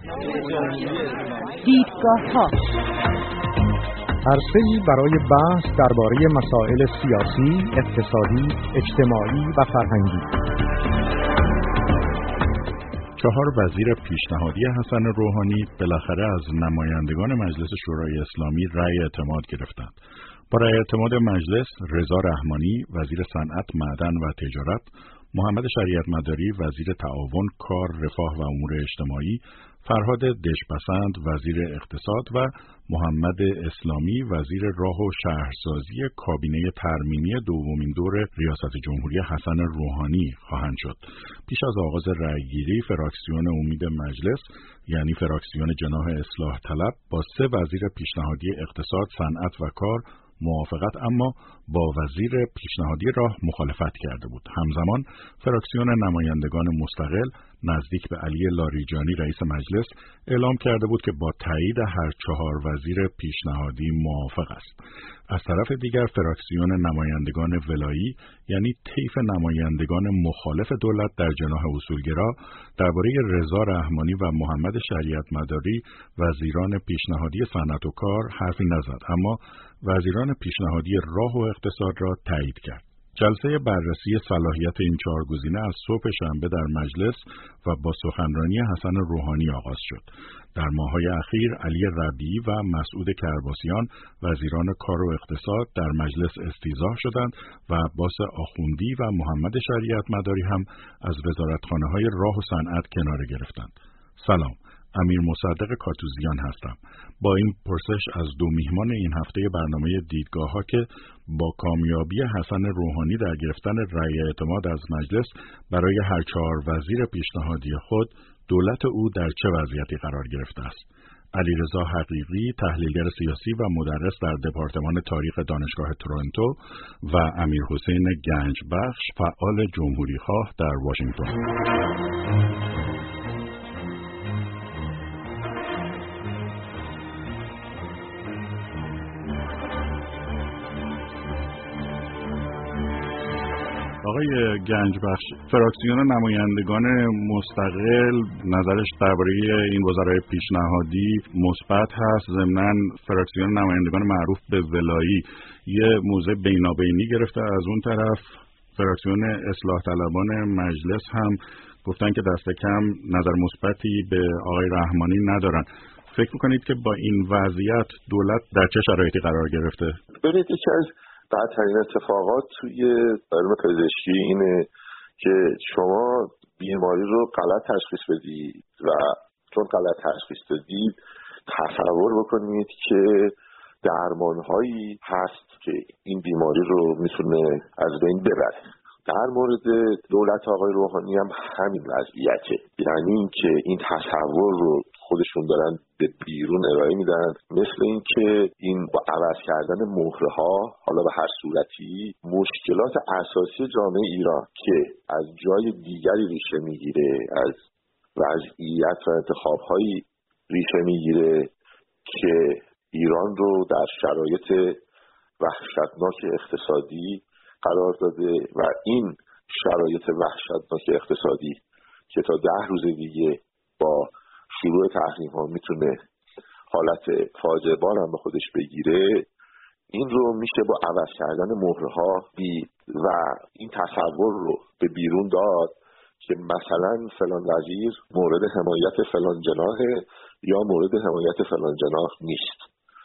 دیدگاه‌ها عرصه‌ای برای بحث درباره مسائل سیاسی، اقتصادی، اجتماعی و فرهنگی. 4 وزیر پیشنهادی حسن روحانی بالاخره از نمایندگان مجلس شورای اسلامی رأی اعتماد گرفتند. با رأی اعتماد مجلس، رضا رحمانی وزیر صنعت، معدن و تجارت، محمد شریعت مداری وزیر تعاون، کار، رفاه و امور اجتماعی، فرهاد دژبسند وزیر اقتصاد و محمد اسلامی وزیر راه و شهرسازی کابینه ترمیمی دومین دور ریاست جمهوری حسن روحانی خواهند شد. پیش از آغاز رأیگیری، فراکسیون امید مجلس یعنی فراکسیون جناح اصلاح طلب با 3 وزیر پیشنهادی اقتصاد، صنعت و کار موافقت اما با وزیر پیشنهادی راه مخالفت کرده بود. همزمان فراکسیون نمایندگان مستقل نزدیک به علی لاریجانی رئیس مجلس اعلام کرده بود که با تایید هر 4 وزیر پیشنهادی موافق است. از طرف دیگر فراکسیون نمایندگان ولایی یعنی طیف نمایندگان مخالف دولت در جناح اصولگرا درباره رضا رحمانی و محمد شریعت مداری وزیران پیشنهادی صنعت و کار حرفی نزد، اما وزیران پیشنهادی راه و اقتصاد را تایید کرد. جلسه بررسی صلاحیت این 4 گزینه از صبح شنبه در مجلس و با سخنرانی حسن روحانی آغاز شد. در ماه‌های اخیر علی ربیعی و مسعود کرباسیان وزیران کار و اقتصاد در مجلس استیضاح شدند و عباس آخوندی و محمد شریعت مداری هم از وزارتخانه‌های راه و صنعت کناره گرفتند. سلام، امیر مصدق کاتوزیان هستم. با این پرسش از 2 میهمان این هفته برنامه دیدگاه‌ها که با کامیابی حسن روحانی در گرفتن رأی اعتماد از مجلس برای هر 4 وزیر پیشنهادی خود، دولت او در چه وضعیتی قرار گرفته است؟ علیرضا حقیقی، تحلیلگر سیاسی و مدرس در دپارتمان تاریخ دانشگاه تورنتو و امیرحسین گنجبخش، فعال جمهوری‌خواه در واشنگتن. آقای گنجبخش، فراکسیون نمایندگان مستقل نظرش درباره این وزرای پیشنهادی مثبت هست. ضمناً فراکسیون نمایندگان معروف به ولایی یه موضع بینابینی گرفته. از اون طرف فراکسیون اصلاح طلبان مجلس هم گفتن که دست کم نظر مثبتی به آقای رحمانی ندارن. فکر میکنید که با این وضعیت دولت در چه شرایطی قرار گرفته؟ ببینید، یکی از بدترین اتفاقات توی علم پزشکی اینه که شما بیماری رو غلط تشخیص بدید و چون غلط تشخیص دادید تصور بکنید که درمانهایی هست که این بیماری رو میتونه از بین ببره. در مورد دولت آقای روحانی هم همین وضعیته، یعنی این که این تصور رو خودشون دارن به بیرون ارائه میدن، مثل این که این با عوض کردن مهره‌ها حالا به هر صورتی مشکلات اساسی جامعه ایران که از جای دیگری ریشه میگیره، از وضعیت و انتخاب‌هایی ریشه میگیره که ایران رو در شرایط وحشتناک اقتصادی قرار داده و این شرایط وحشتناک اقتصادی که تا 10 روز دیگه با شروع تحریم‌ها میتونه حالت فاجعه بار هم به خودش بگیره، این رو میشه با عوض کردن مهره‌ها دید و این تصور رو به بیرون داد که مثلا فلان وزیر مورد حمایت فلان جناحه یا مورد حمایت فلان جناح نیست.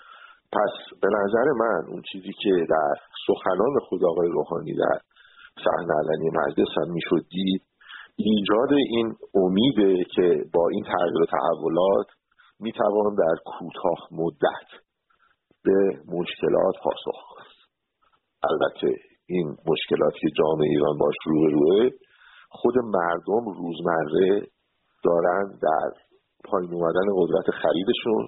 پس به نظر من اون چیزی که در سخنان خود آقای روحانی در صحنه علنی مجلس هم میشد دید، ایجاد این امیده که با این تغییر و تحولات میتوان در کوتاه مدت به مشکلات پاسخ داد. البته این مشکلاتی که جامعه ایران باش روبروه، خود مردم روزمره دارن در پایین اومدن قدرت خریدشون،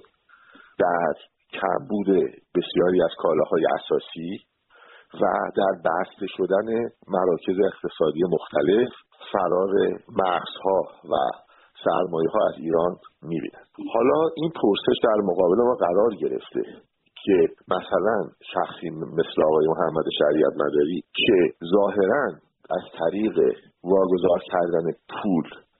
در کمبود بسیاری از کالاهای اساسی و در بسته شدن مراکز اقتصادی مختلف فرار مرزها و سرمایه‌ها از ایران می‌بینند. حالا این پرسش در مقابل ما قرار گرفته که مثلا شخصی مثل آقای محمد شریعت مداری که ظاهراً از طریق واگذار کردن پول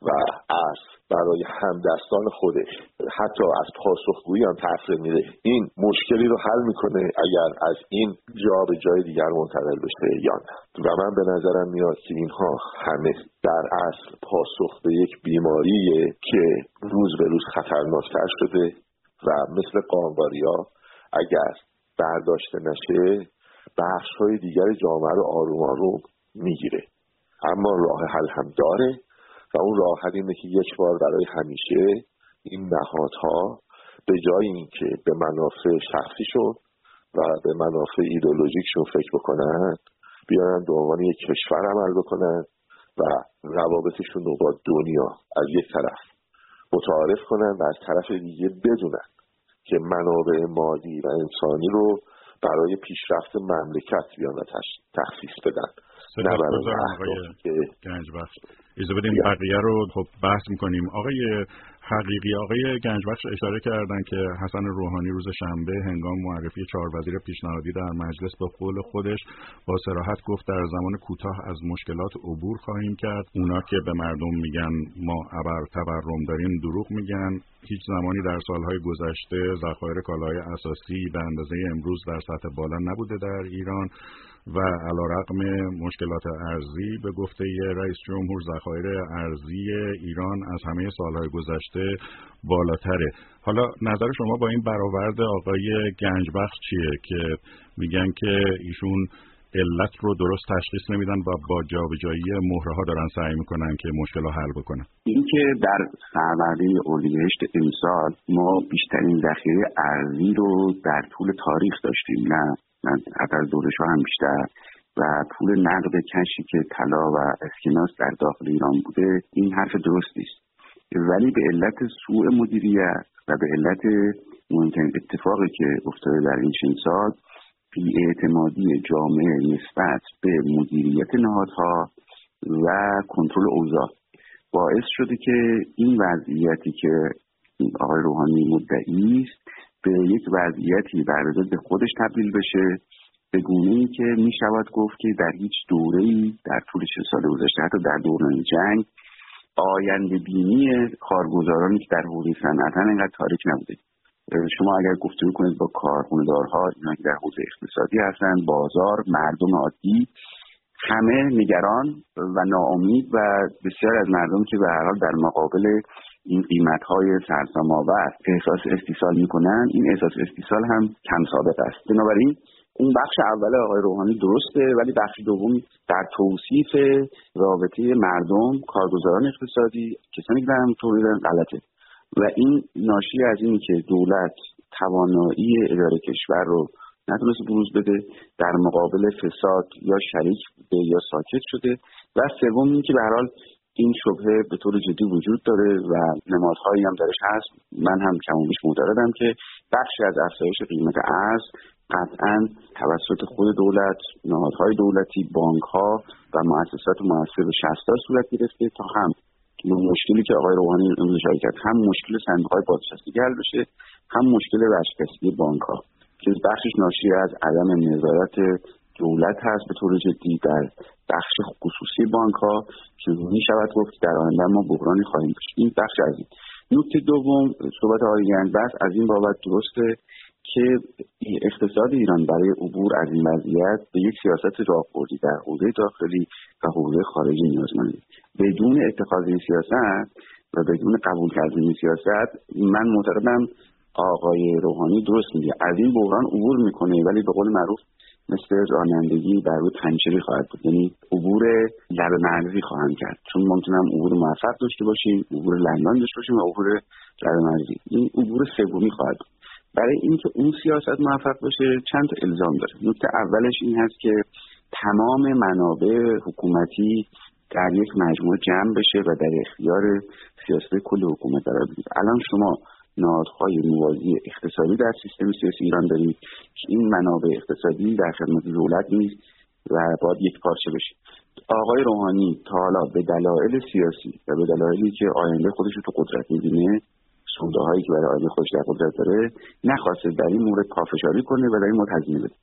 و ارز برای همدستان خودش حتی از پاسخگویی هم تأخیر میده، این مشکلی رو حل میکنه اگر از این جا به جای دیگر منتقل بشه یا نه. و من به نظرم میاد که اینها همه در اصل پاسخ به یک بیماریه که روز به روز خطرناکتر شده و مثل قانقاریا اگر برداشته نشه بخش‌های دیگر جامعه رو آروم آروم میگیره. اما راه حل هم داره و اون راه حل اینه که یک بار برای همیشه این نهادها به جای اینکه به منافع شخصیشون و به منافع ایدئولوژیکشون فکر بکنن، بیارن به عنوان یک کشور عمل بکنن و روابطشون رو با دنیا از یک طرف متعارف کنن و از طرف دیگه بدونن که منابع مالی و انسانی رو برای پیشرفت مملکت بیان و تخصیص بدن. سپاسگزارم آقای گنجبخش. اجازه بدیم بقیه رو خب بحث میکنیم. آقای حقیقی، آقای گنجبخش اشاره کردن که حسن روحانی روز شنبه هنگام معرفی 4 وزیر پیشنهادی در مجلس به قول خودش با صراحت گفت در زمان کوتاه از مشکلات عبور خواهیم کرد. اونا که به مردم میگن ما تورم داریم دروغ میگن. هیچ زمانی در سالهای گذشته ذخایر کالاهای اساسی به اندازه امروز در سطح بالا نبوده در ایران و علیرغم مشکلات ارزی به گفته رئیس جمهور ذخایر ارزی ایران از همه سالهای گذشته بالاتره. حالا نظر شما با این برآورد آقای گنجبخش چیه که میگن که ایشون علت رو درست تشخیص نمیدن و با جابجایی مهره‌ها دارن سعی میکنن که مشکل رو حل بکنن؟ این که در فروردین اردیبهشت امسال ما بیشترین ذخیره ارزی رو در طول تاریخ داشتیم، نه حتی از دورش‌ها هم بیشتر، و پول نقد کشی که طلا و اسکناس در داخل ایران بوده، این حرف درستی است. ولی به علت سوء مدیریت و به علت مهمترین اتفاقی که افتاده در این چند سال، بی‌اعتمادی جامعه نسبت به مدیریت نهادها و کنترل اوضاع باعث شده که این وضعیتی که آقای روحانی مدعی است به یک وضعیتی بر ضد خودش تبدیل بشه، به گونه‌ای که می شود گفت که در هیچ دوره‌ای در طول 40 سال گذشته، حتی در دوران جنگ، آینده بینی کارگزارانی که در حوزه صنعت اینقدر تاریک نبوده. شما اگر گفتگو کنید با کارخانه‌دارها، اینا که در حوزه اقتصادی هستن، بازار، مردم عادی، همه نگران و ناامید و بسیار از مردم که به هر حال در مقابل این قیمت‌های سرسام‌آور احساس استیصال می‌کنن، این احساس استیصال هم کم سابق است. بنابراین اون بخش اول آقای روحانی درسته، ولی بخش دوم در توصیف رابطه مردم، کارگزاران اقتصادی، کسانی که دارن تولیدن غلطه. و این ناشی از اینی که دولت توانایی اداره کشور رو نتونست بروز بده، در مقابل فساد یا شریک بوده یا ساکت شده، و سوم این که به هر حال این شبهه به طور جدی وجود داره و نمادهایی هم درش هست. من هم کم و بیش معتقدم که بخشی از افزایش قیمت ارز قطعاً توسط خود دولت، نهادهای دولتی، بانک‌ها و مؤسسات مؤثر به 60 صورت گرفته تا هم مشکلی که آقای روحانی امروز اشاره کرد، هم مشکل صندوق‌های بازنشستگی حل بشه، هم مشکل ورشکستگی بانک‌ها که بخشش ناشی از عدم نظارت دولت هست به طور جدی در بخش خصوصی بانک‌ها که می‌شود گفت در آینده ما بحرانی خواهیم داشت. این بخش از این. نکته دوم، صحبت آقای گنجبخش از این بابت درسته که اقتصاد ایران برای عبور از این وضعیت به یک سیاست راهبردی در حوزه داخلی و حوزه خارجی نیازمنده. بدون اتخاذ این سیاست و بدون قبول کردن این سیاست، من معتقدم آقای روحانی درست میگه، از این بحران عبور میکنه، ولی به قول معروف مثل رانندگی بر روی پنچری خواهد بود، یعنی عبور لب مرزی خواهند کرد، چون ممکنه عبور موفق داشته باشیم، عبور لندن داشته باشیم و عبور لب مرزی. این عبور سومی خواهد بود. برای اینکه اون سیاست موفق بشه چند تا الزام داره. نکته اولش این هست که تمام منابع حکومتی در یک مجموعه جمع بشه و در اختیار سیاست کل حکومت قرار بگیره. الان شما نهادهای موازی اقتصادی در سیستم سیاسی ایران دارید که این منابع اقتصادی در خدمت دولت نیست و باید یک پارچه بشه. آقای روحانی تا حالا به دلایل سیاسی و به دلایلی که آینده خودش رو تو قدرت می‌بینه، سودهایی که برای آینده خودش در قدرت داره، نخواسته در این مورد پافشاری کنه و در این مورد هزینه بده.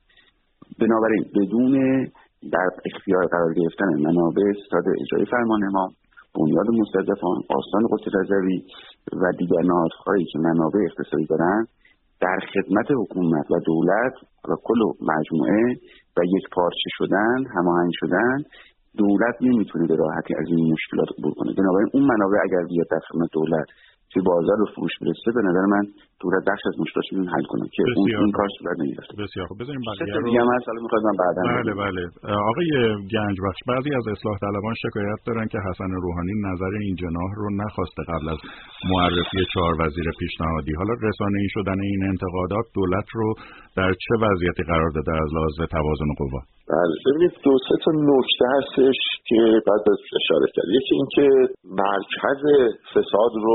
بنابراین بدون در اختیار قرار گرفتن منابع ستاد اجرایی فرمان ما بنیاد مستضعفان، آستان قدس رضوی و دیگر نهادهایی که منابع اقتصادی دارن در خدمت حکومت و دولت و کل مجموعه و یک پارچه شدن، هماهنگ شدن، دولت نمیتونه به راحتی از این مشکلات عبور کنه. بنابراین اون منابع اگر بیاد در خدمت دولت توی بازار و فروش برسه، به نظر من دولت بخش از مشکلاتش رو حل کنه که اون کار صورت نمیگیره. بسیار خوب. بذاریم بقیه رو دیگه مثلا میخواد من بعداً. بله. آقای گنجبخش، بعضی از اصلاح طلبان شکایت دارن که حسن روحانی نظر این جناح رو نخواسته قبل از معرفی 4 وزیر پیشنهادی. حالا رسانه‌ای شدن این انتقادات دولت رو در چه وضعیتی قرار داده از لحاظ توازن قوا؟ بله، ببینید 2-3 تا نکته هستش که بعد اشاره کرد. یکی اینکه مرکز فساد رو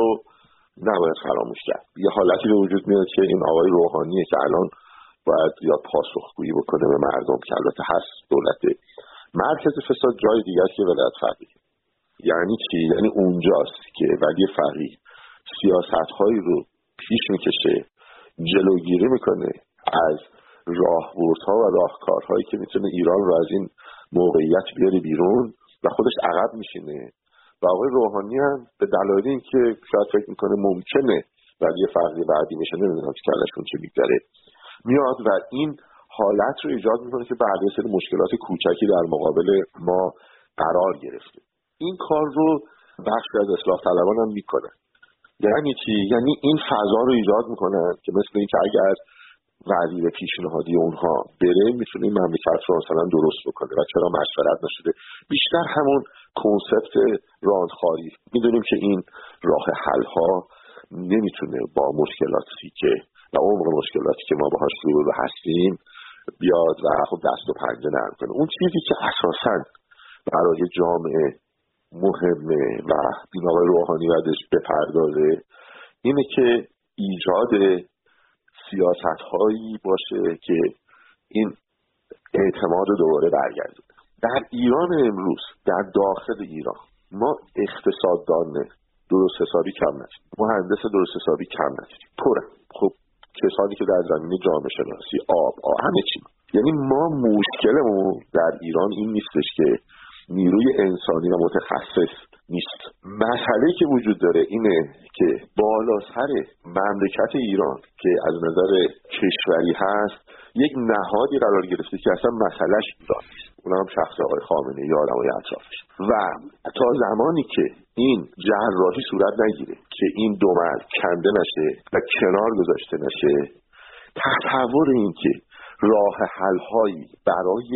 نباید فراموش کرد. یه حالتی به وجود میاد که این آقای روحانیه که الان باید یا پاسخگویی بکنه به مردم که البته هست دولت. مرکز فساد جای دیگه است که ولایت فقیه. یعنی چی؟ یعنی اونجاست که ولی فقیه سیاست‌هایی رو پیش میکشه، جلوگیری میکنه از راهبردها و راهکارهایی که میتونه ایران رو از این موقعیت بیاره بیرون و خودش عقب میشینه. و آقای روحانی هم به دلایلی اینکه شاید فکر میکنه ممکنه ولی فقیه بعدی میشه، نمیدونم که کلشون چه میگذره، میاد و این حالت رو ایجاد میکنه که بعد یه سری مشکلات کوچکی در مقابل ما قرار گرفته. این کار رو بخشی از اصلاح طلبان هم میکنن. یعنی چی؟ یعنی این فضا رو ایجاد میکنن که مثل اینکه اگر وزیر پیشنهادی اونها بره میتونه این مملکت رو مثلا درست بکنه و چرا مشورت نشده. بیشتر همون کنسپت راندخاری. میدونیم که این راه حل ها نمیتونه با مشکلاتی که و عمق مشکلاتی که ما باهاش روبرو هستیم بیاد و خب دست و پنجه نرم کنه. اون چیزی که اساساً برای جامعه مهمه و این آقای روحانی بعدش بپردازه اینه که ایجاد سیاست هایی باشه که این اعتماد دوباره برگردونه. در ایران امروز، در داخل ایران، ما اقتصاددان درست حسابی کم نداریم، مهندس درست حسابی کم نداریم، پره. خب کسانی که در زمینه جامعه شناسی، آب همه چی. یعنی ما مشکلمون در ایران این نیستش که نیروی انسانی و متخصص نیست. مسئله‌ای که وجود داره اینه که بالا سر مملکت ایران که از نظر کشوری هست یک نهادی قرار گرفته که اصلا مسئلهش ایران نیست. اونم هم شخص آقای خامنه‌ای و آدمای اطرافش. و تا زمانی که این جراحی صورت نگیره که این دو مرد کنده نشه و کنار گذاشته نشه، تصور این که راه حل‌هایی برای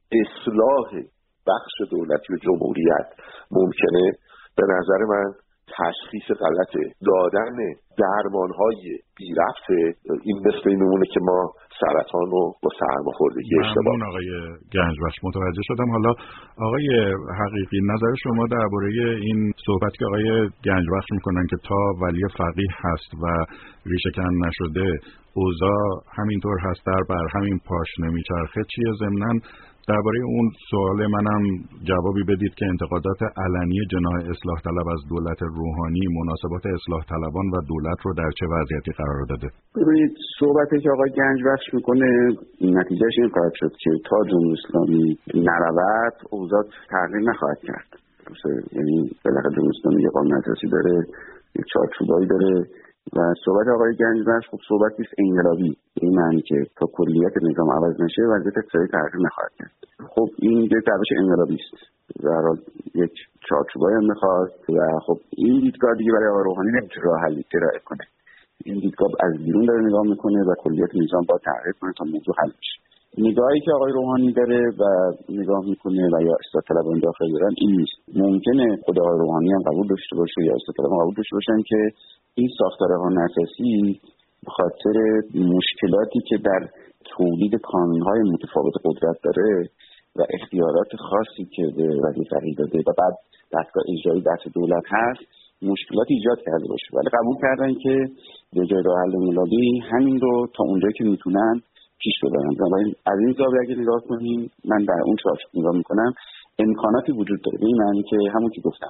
اصلاح بخش دولتی و جمهوریت ممکنه، به نظر من تشخیص غلط دادن درمان‌های بی ربط این مثل این میمونه که ما سرطان رو با سرماخوردگی اشتباه. ممنون آقای گنجبخش، متوجه شدم. حالا آقای حقیقی، نظر شما درباره این صحبت که آقای گنجبخش میکنن که تا ولی فقیه هست و ریشه کن نشده اوضاع همینطور هست، در بر همین پاش نمیچرخه چیه؟ ضمناً درباره اون سوال منم جوابی بدید که انتقادات علنی جناح اصلاح طلب از دولت روحانی مناسبات اصلاح طلبان و دولت رو در چه وضعیتی قرار داده؟ ببینید، صحبتی که آقای گنجبخش میکنه نتیجهش این خواهد شد که تا جمهوری اسلامی نرود اوضاع تغییر نخواهد کرد. یعنی بالاخره جمهوری اسلامی یه قانون اساسی داره، یک چارچوبایی داره و صحبت آقای گنجبخش خب صحبتی است انقلابی، این معنی که تا کلیت نظام عوض نشه وضعیت اقتصادی تغییر نخواهد کرد. خب این یک روش انقلابی است و یک چارچوبایی هم میخواد و خب این دیدگاه دیگه برای آقای روحانی نمیتونه راه حلی ارائه کنه. این دیدگاه از بیرون داره نگاه میکنه و کلیت نظام باید تغییر کنه تا موضوع حل بشه. نگاهی که آقای روحانی داره و نگاه میکنه و یا اصلاح طلبان داخل دارن این نیست. ممکنه خود آقای روحانی هم قبول داشته باشه یا اصلاح طلبان قبول داشته باشن که این ساختار قانون اساسی به خاطر مشکلاتی که در تولید کانون‌های متفاوت قدرت داره و اختیارات خاصی که به وزیر فقیه داده و بعد دستگاه اجرایی دست دولت هست مشکلات ایجاد کرده باشه، ولی قبول کردن که به جای راه حل انقلابی همین رو تا اونجایی که میتونن پیش ببرن. بنابراین از این زاویه اگه نگاه کنیم، من در اون چارچوب نگاه میکنم، امکاناتی وجود داره. به این معنی که همون که گفتم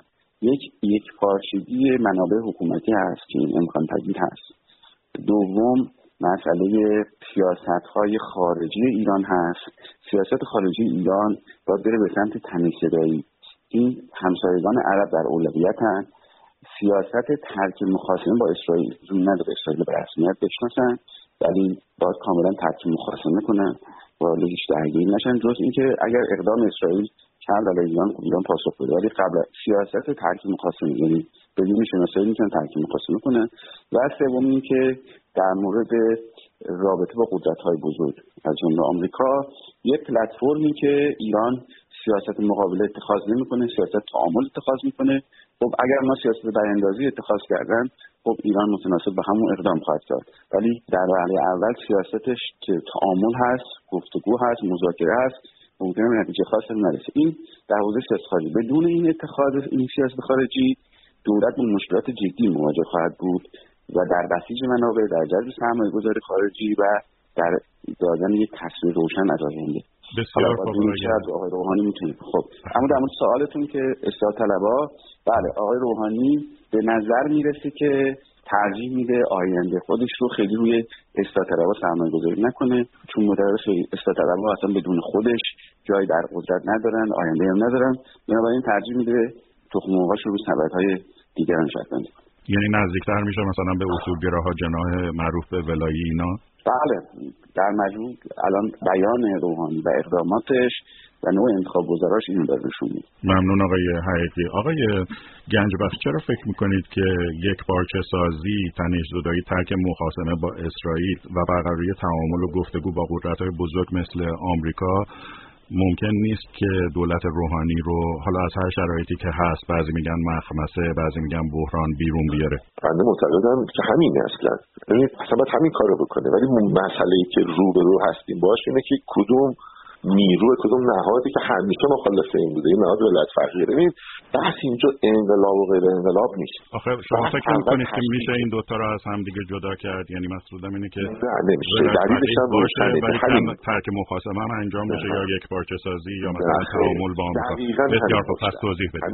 یک پارچگی منابع حکومتی هست که این امکان پذیر هست. دوم، مسئله سیاست‌های خارجی ایران هست. سیاست خارجی ایران باید بره به سمت تمیزصدایی. این همسایگان عرب در اولویتن. سیاست ترک مخاصمه با اسرائیل زون نداره اسرائیل به رسمیت بشناسن، ولی باید کاملا ترک مخاصمه کنن، وارد هیچ درگیری نشن، جز اینکه اگر اقدام اسرائیل کرد علیه ایران پاسخ بده، ولی قبل سیاست ترک مخاصمه، یعنی بدون شناسایی میتونن ترک مخاصمه کنن. و سوم این که در مورد رابطه با قدرت‌های بزرگ از جمله آمریکا، یک پلتفرمی که ایران سیاست مقابله اتخاذ نمی‌کنه، سیاست تعامل اتخاذ می‌کنه. خب اگر ما سیاست براندازی اتخاذ کردن، خب ایران متناسب به همون اقدام خواهد کرد، ولی در وهله اول سیاستش که تعامل هست، گفتگو هست، مذاکره هست، ممکنه نتیجه خاصی نرسه. این در حوزه سیاست خارجی. بدون این اتخاذ این سیاست خارجی، دولت با مشکلات جدی مواجه خواهد بود و در بسیج منابع، در جذب سرمایه‌گذاری خارجی و در دادن یک تصویر روشن از آینده. بسیار خوب. آقای روحانی میتونه. خب اما در مورد سوالتون که اصلاح طلبها، بله آقای روحانی به نظر میرسه که ترجیح میده آینده خودش رو خیلی روی اصلاح طلبها سرمایه‌گذاری نکنه، چون مدرس اصلاح طلبها اصلا بدون خودش جای در قدرت ندارن، آینده هم ندارن، بنابراین ترجیح میده تخم مرغاش رو سبدهای دیگران شکل بده. یعنی نزدیکتر میشه مثلا به اصولگراها، جناح معروف به ولایی اینا. بله در مجموع الان بیان روحانی و اقداماتش و نوع انتخاب گذاراش اینو داره نشون میده. ممنون آقای حقیقی. آقای گنجبخش، چرا فکر میکنید که یک پارچه سازی، تنش زدایی، ترک مخاصمه با اسرائیل و برقراری تعامل و گفتگو با قدرت‌های بزرگ مثل آمریکا ممکن نیست که دولت روحانی رو حالا از هر شرایطی که هست، بعضی میگن مخمسه، بعضی میگن بحران، بیرون بیاره؟ بنده معتقدم که همینه اصلا باید همین کارو بکنه، ولی مسئله‌ای که روبرو هستیم باش اینه که کدوم نیرو، کدوم نهادی که همیشه مخالف این بوده، این نهاد ولایت فقیه. ببین بحث اینجا انقلاب و غیر انقلاب نیست. آخه شما فکر می‌کنید که میشه این دوتا رو از هم دیگه جدا کرد؟ یعنی مقصودم اینه که نه نمیشه، دلیلش هم روشنه، ولی ترک مخاصمه هم انجام بشه یا یک پارچه سازی یا مثلا تعامل با آمریکا. بسیار خوب، پس توضیح بدید.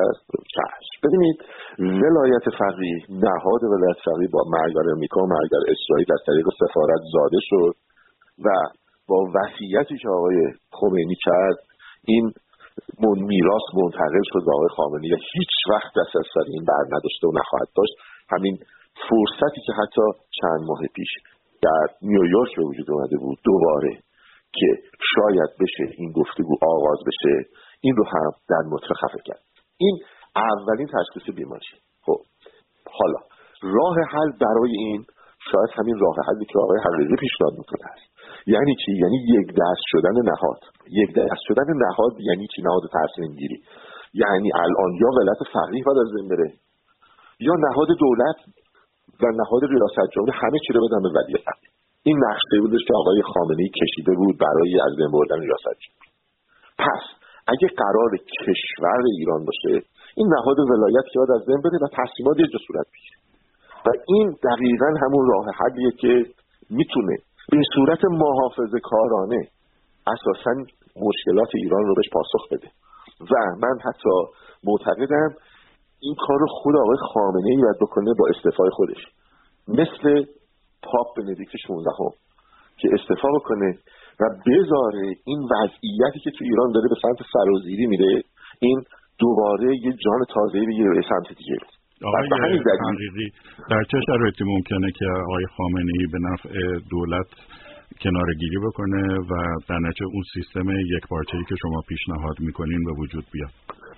ببینید ولایت فقیه، نهاد ولایت فقیه با مرگر آمریکا و مرگر اسرائیل از طریق سفارت زاده شد و با وصیتی که آقای خمینی کرد این میراث منتقل شد به آقای خامنه‌ای. هیچ وقت دست از سر این بر نداشته و نخواهد داشت. همین فرصتی که حتی چند ماه پیش در نیویورک به وجود اومده بود دوباره که شاید بشه این گفتگو آغاز بشه، این رو هم در نطفه خفه کرد. این اولین تشخیص بیماری. خب حالا راه حل برای این شاید همین راه حلی که آقای حقیقی پیشنهاد میکنه است. یعنی چی؟ یعنی یک دست شدن نهاد. یک دست شدن نهاد یعنی چی؟ نهاد تصمیم گیری. یعنی الان یا ولایت فقیه باید از بین بره یا نهاد دولت و نهاد ریاست جمهوری همه چی رو بدن به ولی فقیه. این نقشه بودش که آقای خامنه‌ای کشیده بود برای از بین بردن ریاست جمهوری. پس اگه قرار کشور ایران باشه، این نهاد ولایت که باید از بین بره و تصمیمات یه جا صورت بگیره. و این دقیقاً همون راه حلیه که میتونه به صورت محافظه‌کارانه اساساً مشکلات ایران رو بهش پاسخ بده. و من حتی معتقدم این کار رو خود آقای خامنه‌ای باید بکنه با استعفای خودش، مثل پاپ بندیکت 16 که استعفا بکنه و بذاره این وضعیتی که تو ایران داره به سمت سرازیری میره، این دوباره یه جان تازه‌ای بگیره به سمت دیگه. آقای حقیقی، در چه شرایطی ممکنه که آقای خامنه‌ای به نفع دولت کناره‌گیری بکنه و در نتیجه اون سیستم یکپارچه‌ای که شما پیشنهاد میکنین به وجود بیاد؟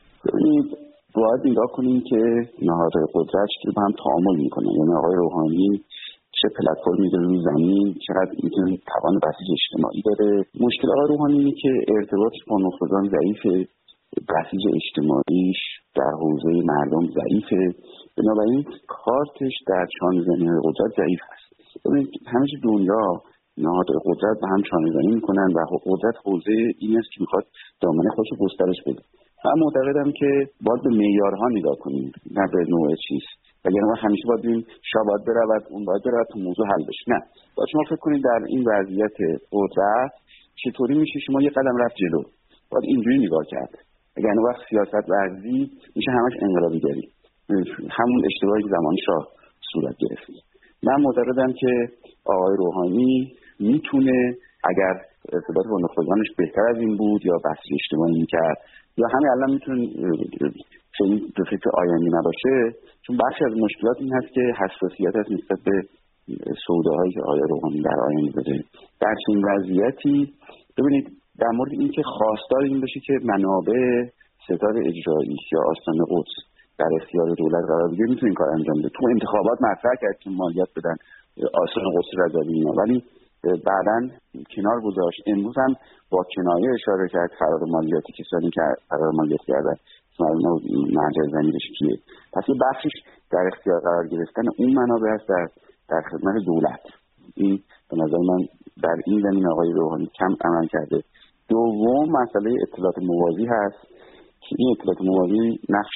باید نگاه کنیم که نهادهای قدرت که با هم تعامل میکنن. یعنی آقای روحانی چه پلتفرمی داره روی زمین، چقدر میتونه توان بسیج اجتماعی داره. مشکل آقای روحانی اینه که ارتباطش با نخبگان ضعیفه، بسیج اجتماعیش در حوزه مردم ضعیفه، بنابراین کارتش در چانه‌زنی قدرت ضعیف هست. ببینید همیشه دنیا نهادهای قدرت به هم چانه‌زنی میکنن و قدرت حوزه این است که میخواد دامنه خودش رو گسترش بده. من معتقدم که باید به معیارها نگاه کنیم، نه به نوع چیز. وگرنه ما همیشه باید بگیم شاه باید برود، اون باید برود تا موضوع حل بشه. نه، باید شما فکر کنید در این وضعیت قدرت چطوری میشه شما یه قدم رفت جلو. باید اینجوری نگاه کرد. اگر وقت سیاست ورزی میشه همش انقلابیگری، همون اشتباهی زمان شاه صورت گرفت. من معتقدم که آقای روحانی میتونه اگر ارتباط با نخبگانش بهتر از این بود یا بحث اجتماعی میکرد یا همین الان میتونه خیلی به فکر آینده نباشه، چون بخشی از مشکلات این هست که حساسیت هست نسبت به سوداهایی که آقای روحانی در آینده بده. در چنین وضعیتی ببینید در مورد این که خواستار این بشه که منابع ستاد اجرایی یا آستان قدس در اختیار دولت قرار بگیره، میتونه این کار انجام بده. تو انتخابات مطرح کرد که مالیات بدن آستان قدس رضوی اینا، ولی بعداً کنار گذاشت. امروز هم با کنایه اشاره کرد فرار مالیاتی کسانی که فرار مالیات کردن مرجع ضمیرش کیه. پس یه بخشش در اختیار قرار گرفتن اون منابع است در خدمت دولت. این به نظر من در این زمین آقای روحانی کم عمل کرده. دوم مسئله اطلاعات موازی هست که این اطلاعات موازی نقش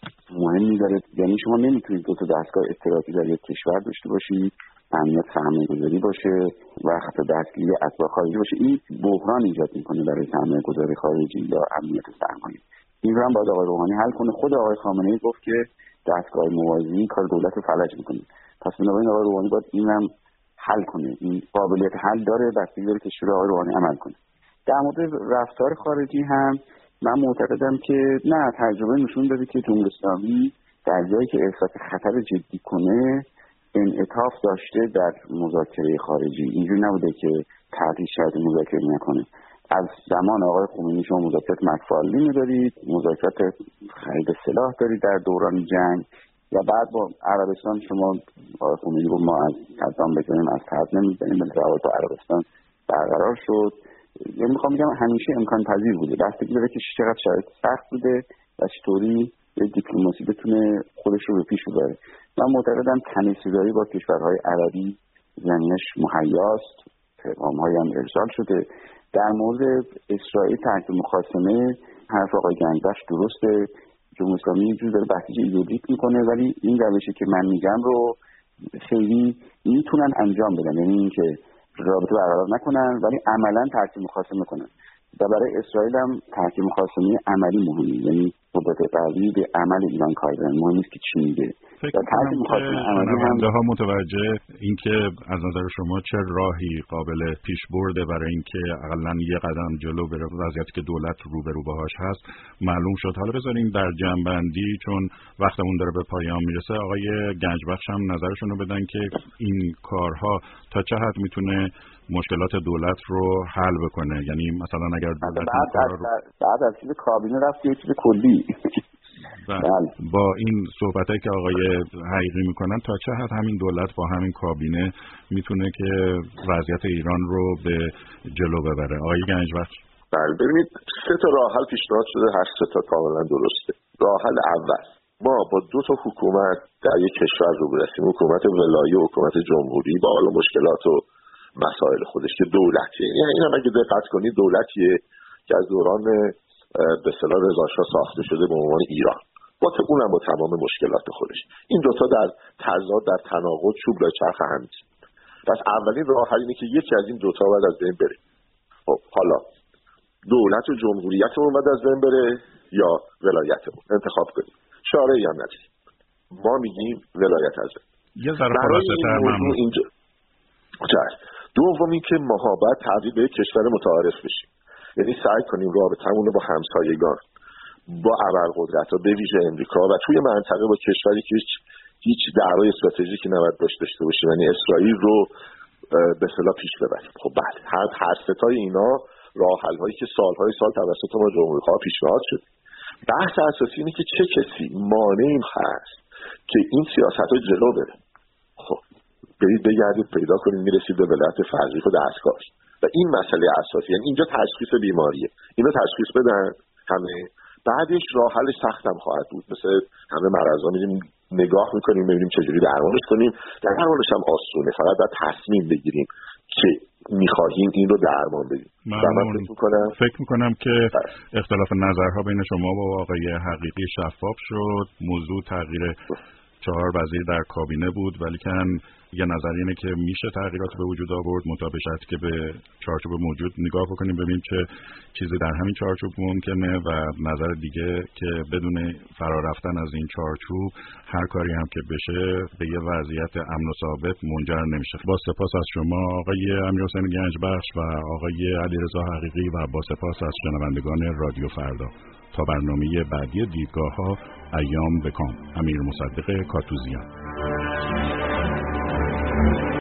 مهمی داره. یعنی شما نمیتونید دو تا دستگاه اطلاعاتی در یک کشور داشته باشید، امنیت سرمایه‌گذاری باشه و حتی دستگیری اتباع خارجی باشه. این بحران ایجاد میکنه برای سرمایه‌گذاری خارجی یا امنیت سرمایه. این رو هم باید آقای روحانی حل کنه. خود آقای خامنه‌ای گفت که دستگاه موازی کار دولت رو فلج میکنه. پس بنابراین آقای روحانی باید این هم حل کنه. این قابلیت حل داره، بستگی داره که شورای آقای روحانی عمل کنه. در مورد رفتار خارجی هم من معتقدم که نه، تجربه نشون داده که جمهوری اسلامی در جایی که احساس خطر جدی کنه انعطاف داشته در مذاکره خارجی. اینجوری نبوده که تعطیل شرط مذاکره نکنه. از زمان آقای خمینی شما مذاکرات مکفالی می‌دارید، مذاکرات خرید سلاح دارید در دوران جنگ، یا بعد با عربستان شما آقای خمینی رو ما از صدام بگیریم از صد نمی‌زنیم، بلکه روابط با عربستان برقرار شد. یعنی میخوام بگم همیشه امکان پذیر بوده، بستگی داره که چقدر شرایط سخت بوده و چطوری دیپلماسی بتونه خودش رو به پیش ببره. من معتقدم تنش‌زایی با کشورهای عربی زمینش مهیاست، پیغام‌هایی هم ارسال شده. در مورد اسرائیل تحت مخاصمه حرف آقای گنجبخش درسته، جمهوری اسلامی یه جور داره بسیج ایدئولوژیک میکنه، ولی این روشی که من میگم رو خیلی میتونن انجام بدن، یعنی اینکه رابطه برقرار نکنن ولی عملاً تحت مخاصمه کنن. و برای اسرائیل هم تحت مخاصمه عملی مهمه، یعنی قدرت قوی به عمل ایران کار دارن، مهم نیست که چی میگه. فکر کنم که شنونده ها متوجه اینکه از نظر شما چه راهی قابل پیش برده برای اینکه اقلاً یه قدم جلو بره وضعیتی که دولت روبرو باهاش هست معلوم شد. حالا بذارین در جنبندی، چون وقتمون داره به پایان میرسه، آقای گنجبخش هم نظرشون رو بدن که این کارها تا چه حد میتونه مشکلات دولت رو حل بکنه. یعنی مثلا اگر دولت بعد از چیز کابینه رفت یه چیز کلی با این صحبتایی که آقای حقیقی میکنن تا چه حد همین دولت با همین کابینه میتونه که وضعیت ایران رو به جلو ببره؟ آقای گنجبخش. بله، ببینید 3 تا راه حل پیشنهاد شده، هر 3 تا کاملا درسته. راه حل اول، ما با 2 تا حکومت در یک کشور رو برسیم، حکومت ولایی و حکومت جمهوری با حال مشکلات و مسائل خودش که دولتیه. یعنی این هم اگه دقت کنید دولتیه که از دوران به اصطلاح رضا شاه ساخته شده به عنوان ایران، اونم با تمام مشکلات خودش. این 2 تا در تضاد، در تناقض، چوب لای چرخ هم نیست. پس اولین راه حل اینه که یکی از این 2 تا باید از بین بره. خب حالا دولت و جمهوریتمون باید از بین بره یا ولایتمون؟ انتخاب کنیم. شارعی هم نداریم. ما میگیم ولایت از بین. یه ذره خلاصه‌تر ممنون. اینجا دوم این که ما باید تبدیل به کشور متعارف بشیم. یعنی سعی کنیم رابطمون رو با همسایگان، با ابرقدرت‌ها، به ویژه امریکا و توی منطقه با کشوری که هیچ دعوای استراتژیکی نباید داشته باشیم، یعنی اسرائیل رو به اصطلاح پیش ببریم. خب بله، هر ستای اینا راه حل‌هایی که سالهای سال توسط ما جمهوری‌خواه پیشنهاد شد. بحث اساسی اینه که چه کسی مانعی هست که این سیاست‌ها جلو بره. خب برید بگردید پیدا کنید میرسید به ولایت فرضی و دستگاه. و این مسئله اساسی، یعنی اینجا تشخیص بیماریه، اینو تشخیص بدن همه، بعدش راه حل سختم خواهد بود. مثل همه مرضا میریم نگاه میکنیم ببینیم چجوری درمانش کنیم. درمانش هم آسونه، فقط باید تصمیم بگیریم که میخواهیم این رو درمان بدیم. فکر میکنم که اختلاف نظرها بین شما و آقای حقیقی شفاف شد. موضوع تغییر 4 وزیر در کابینه بود، ولی که یه نظر اینه که میشه تغییرات به وجود آورد، مطابق شرط که به چارچوب موجود نگاه بکنیم ببینیم چه چیزی در همین چارچوب ممکنه، و نظر دیگه که بدون فرار رفتن از این چارچوب هر کاری هم که بشه به یه وضعیت امن و ثابت منجر نمیشه. با سپاس از شما آقای امیرحسین گنجبخش و آقای علیرضا حقیقی و با سپاس از شنوندگان رادیو فردا. تا برنامه بعدی دیدگاه ها، ایام بکام. امیر مصدق کاتوزیان.